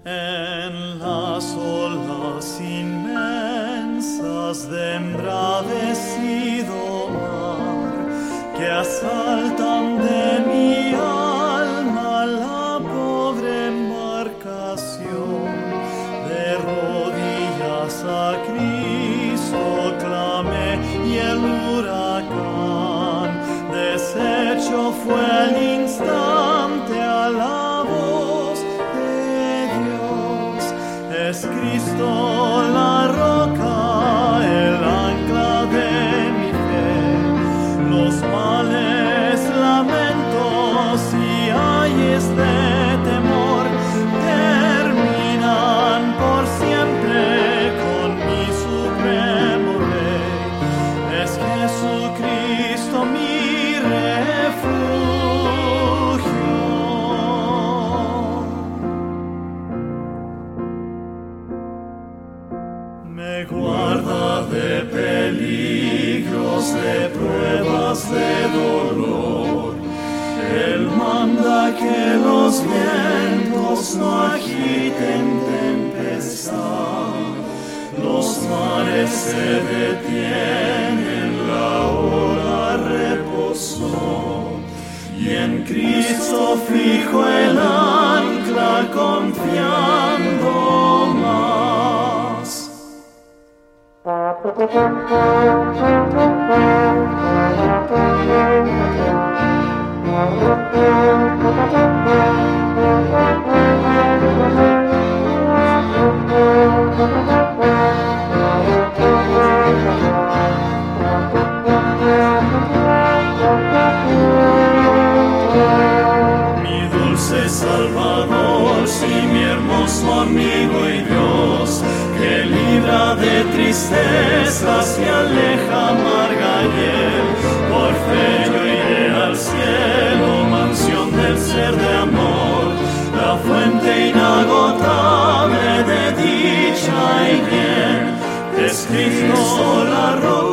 En las olas inmensas de embravecido mar que asaltan de mi alma la pobre embarcación, de rodillas a Cristo clamé y el huracán deshecho fue el instante a la voz de Dios. Es Cristo la roca, el ancla de mi fe, los males, lamentos y ayes de temor terminan por siempre con mi supremo Rey. Es Jesucristo mi refugio. Me guarda de peligros, de pruebas, de dolor. Él manda que los vientos no agiten tempestad. Los mares se detienen, la ola reposó. Y en Cristo fijo el ancla confiando más. Mi dulce Salvador, sí, mi hermoso amigo y Dios, que libra de tristezas y aleja amarga hiel. Por fe yo iré al cielo, mansión del ser de amor, la fuente inagotable de dicha y bien. Es Cristo la roca.